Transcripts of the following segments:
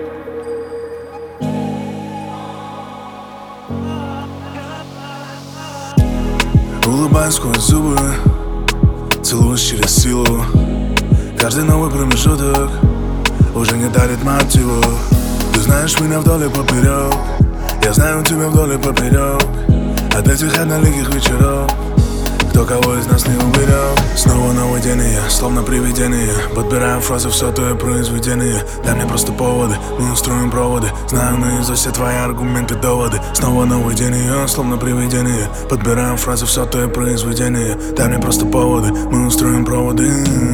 Улыбаюсь сквозь зубы, целуюсь через силу. Каждый новый промежуток уже не дарит мотиву. Ты знаешь меня вдоль и поперек, я знаю тебя вдоль и поперек. От этих одноликих вечеров кто кого из нас не уберег. Снова новый день, и я словно привидение. Подбираю фразы в сотое произведение. Дай мне просто поводы, мы устроим проводы. Знаю наизусть все твои аргументы, доводы. Снова новый день, и я словно привидение. Подбираю фразы в сотое произведение. Дай мне просто поводы, мы устроим проводы.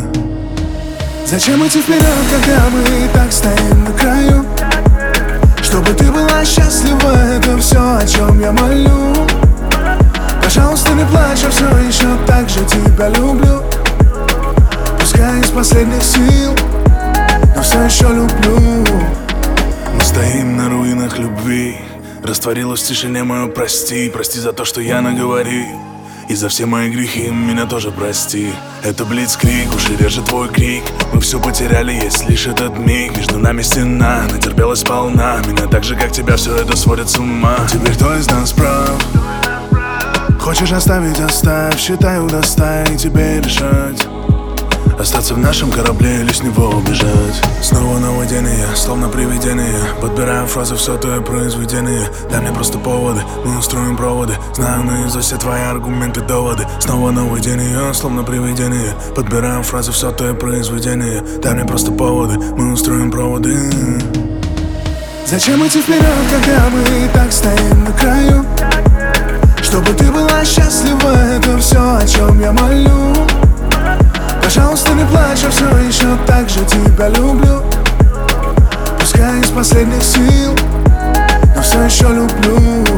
Зачем идти вперед, когда мы и так стоим на краю? Чтобы ты была счастлива, это все, о чем я молю. Пожалуйста, не плачь, я все еще так же тебя люблю. Пускай из последних сил, но все еще люблю. Мы стоим на руинах любви. Растворилась в тишине мою прости. Прости за то, что я наговорил, и за все мои грехи меня тоже прости. Это блицкриг, уши режет твой крик. Мы все потеряли, есть лишь этот миг. Между нами стена, натерпелась сполна. Меня так же, как тебя, все это сводит с ума. Теперь кто из нас прав? Хочешь оставить, оставь. Считаю до 100 и тебе решать. Остаться в нашем корабле или с него убежать. Снова новый день, и я словно привидение. Подбираю фразы в сотое произведение. Дай мне просто поводы, мы устроим проводы. Знаю наизусть все твои аргументы, доводы. Снова новый день, и я словно привидение. Подбираю фразы в сотое произведение. Дай мне просто поводы, мы устроим проводы. Зачем идти вперед, когда мы и так стоим на краю? Чтобы ты была счастлива, это все, о чем я молю. Пожалуйста, не плачь, я все еще так же тебя люблю. Пускай из последних сил, но все еще люблю.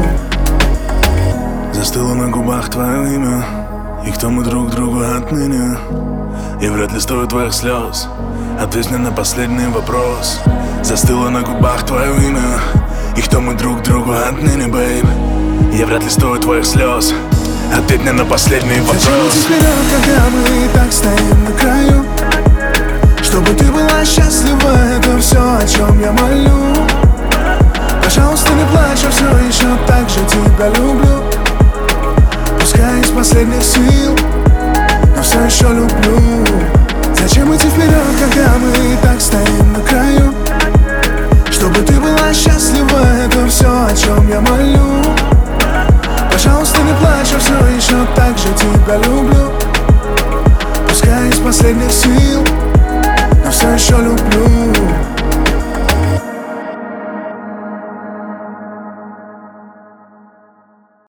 Застыло на губах твое имя, и кто мы друг другу отныне? И вряд ли стоит твоих слез, ответь мне на последний вопрос. Застыло на губах твое имя, и кто мы друг другу отныне, бейб? Я вряд ли стою твоих слез, ответь мне на последний вопрос. Зачем идти вперед, когда мы и так стоим на краю? Чтобы ты была счастлива, это все, о чем я молю. Пожалуйста, не плачь, я все еще так же тебя люблю. Пускай из последних сил, но все еще люблю. Зачем идти вперед, когда мы и так стоим на краю? Чтобы ты была счастлива, это все, о чем я молю. Пожалуйста, не плачь, я все еще так же тебя люблю. Пускай из последних сил,